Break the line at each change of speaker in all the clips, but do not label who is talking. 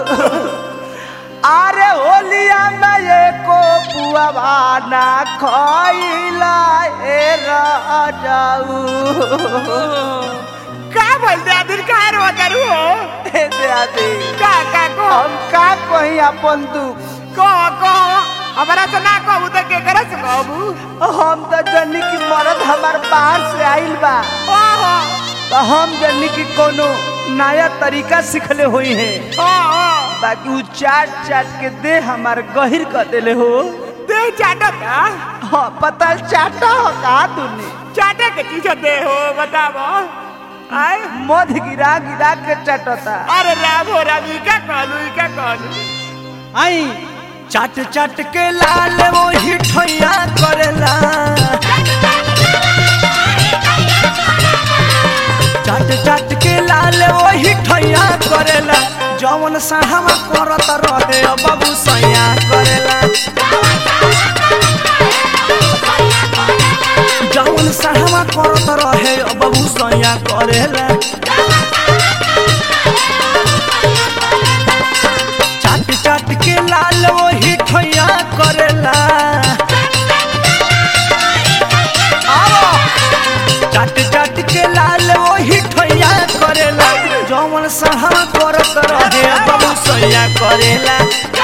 अरे होलिया में एको पुआवा ना खइला ए राजाऊ
का बोल दे आदिर का रो करू हो
ए दादी
का को
हम का कहीं अपन दुख
को हमारा तो ना कहू तो के करे से कहू
हम तो जन्नी की मरद हमार बाहर से आइल बा
ओहो
तो हम जन्नी की कोनो नया तरीका सिखले हुई है बाकी उ चाट चाट के दे हमार गहिर कर देले हो
दे चाटा का
हाँ पता चाटा हो का तूने
चाटा के चीज दे हो बताओ आए
मध गिरा गिरा के चाटता
अरे राम हो राम ई का कहलू
आई चाट चाट के लाल वो हिठैया करेला चाट चाट के लाल वो हिठैया करेला जवन साहवा करत रहे बाबू सैया करेला जवन साहवा करत रहे बाबू सैया करेला चाट चाट के लाल वो हिठैया करेला चाट चाट के लाल वो हिठैया करेला जवन सहा करत रहे बाबू सैया करेला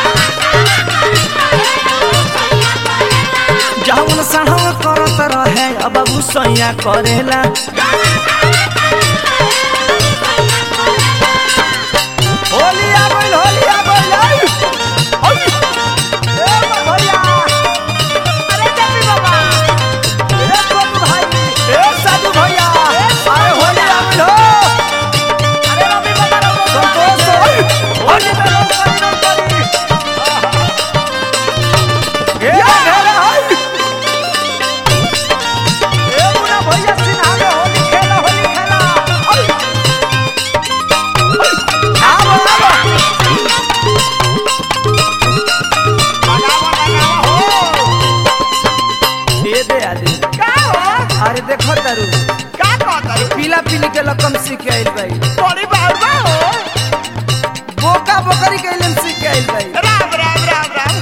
जवन सहा करत रहे बाबू सैया करेला होलिया बोल अरे देखो तारू
का कहता
पीला पीली के लकम सीख आइल भाई
बड़ी बाबा हो
बोका बोकरी के इलम सीख आइल भाई
राम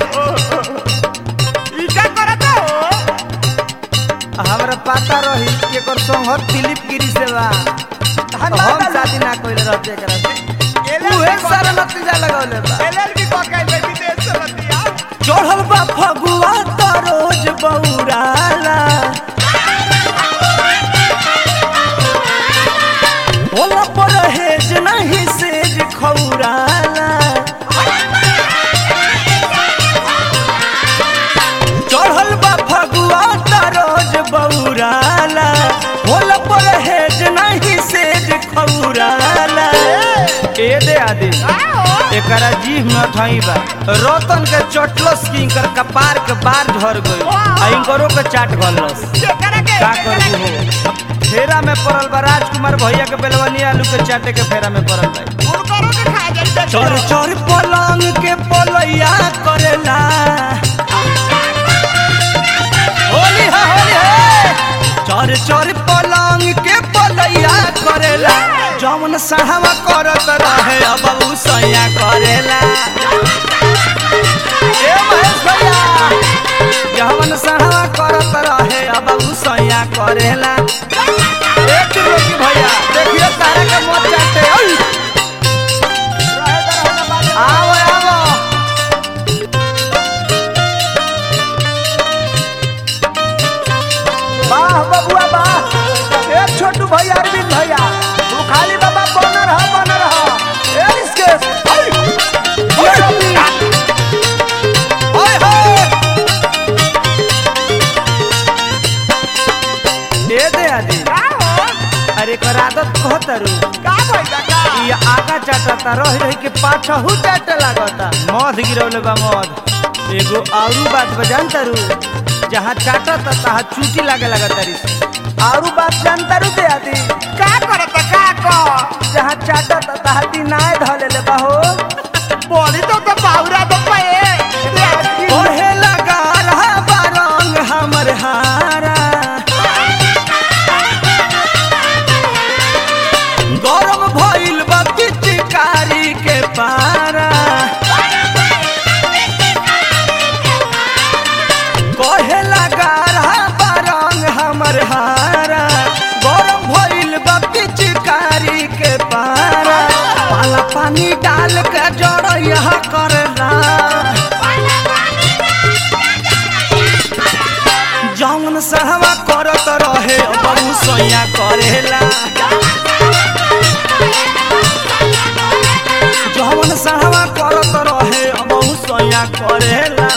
ई का करता हो
हमरा पता रही कि एकर संगत दिलीप गिरी से बा हम शादी ना कइले रहते एकरा से उहे सारा नतीजा लगावले बा
एलएलबी पकाइल बे विदेश से बतिया
चढ़ल बा फगुआ त रोज बौराला होला पर हेज नहीं सेज खौराला चढ़ल बा फगुआ त रोज बौराला होला पर हेज नहीं सेज खौराला ए दे आदि एकरा जीभ न थई बा रतन के चटलस की इनकर कपार के बार झर गई आ इनकरो के चाट गलस का करबू हो फेरा में पड़ल बा राजकुमार भैया के बेलवनी आलू के चाटे के फेरा में पड़ल बा
उनकरो के खा जाई
चोर चोर पलंग के पलैया करेला होली है चोर चोर पलंग के पलैया करेला जवन साहवा करत रहे बाबू सैया करेला ए महेश भैया जवन साहवा करत रहे बाबू सैया करेला एक रोकी भैया देखिए तारा के मत चाटे आओ वाह बबुआ वाह एक छोटू भैया अरविंद भैया तू खाली बाबा बनर रहा ए इसके ए दे आदि अरे कर आदत कहतरू
का भइला का
ये आगा चाटता रही के पाछहू चाटे लागता मध गिरौले बा मध एगो आरू बात बजानतारू जहाँ चाटता तहाँ चूटी लागे लगतारी आरू बात जानतारू दे आदि
का करता का को
जहाँ चाटता तहाँ दिनाए धले ले बाहो
बोली तो बाहुरा तो पे
ओहे लगा रहा बारंग हमर हारा गरम भइल बा पिचकारी के पारा पानी डाल के जड़ैया करला जौन सहवा करत रहे बहु सैया करेला जौन सहवा करत रहे बहु सैया करेला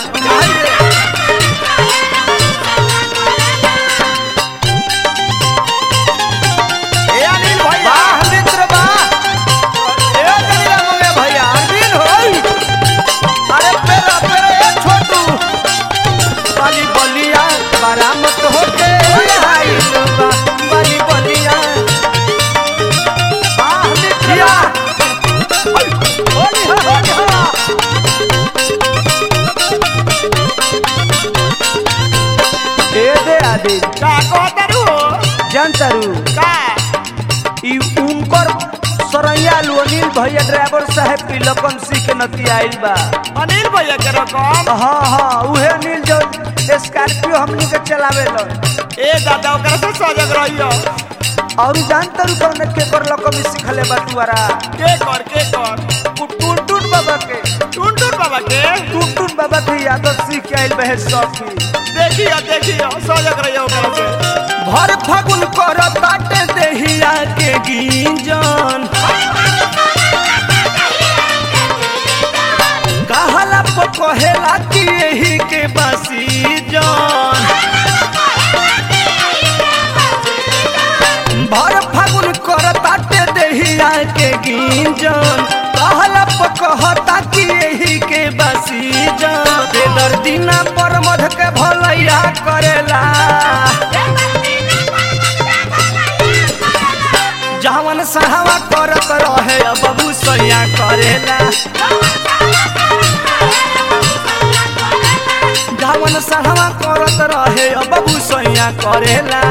बरामत होके बली बलिया लिखिया दे आदि
का कहतरू
जानतारू
का
ई उनकर सरैया अनिल भैया ड्राइवर साहब पिलकन सीख नती आइल बा
अनिल भैया के रकम
हाँ उहे अनिल जो स्कॉर्पियो हमनी के चलावे लो
ए दादा ओकरा से सजग रहियो
और जानतारू कौन के कर लकम सिखले बा दुआरा
के कर
टुनटुन बाबा के
टुनटुन
बाबा के यादव सीख के आइल बहे सखी
देखियो सजग रहियो ओकरा से
भर फागुन कर ताटे देहिया के गिंजन कहला पकहेला कि यही के बसी जान भर फागुन कर ताटे देहिया के गिंजन कहला पकहता कि यही के बसी जान बेदर्दीना पर मध के भलैया करेला जवन सहवा करत रहे बबू सैया करेला जवन सहवा करत रहे बबू सैया करेला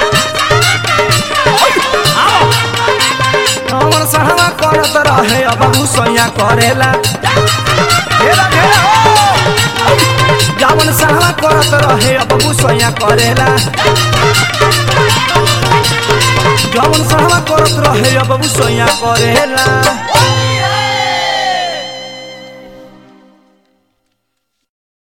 जवन सहवा करत रहे बबू सैया करेला जवन सहवा करत रहे बबू सैया करेला जवन सहवा करत रहे बबू सैया करेला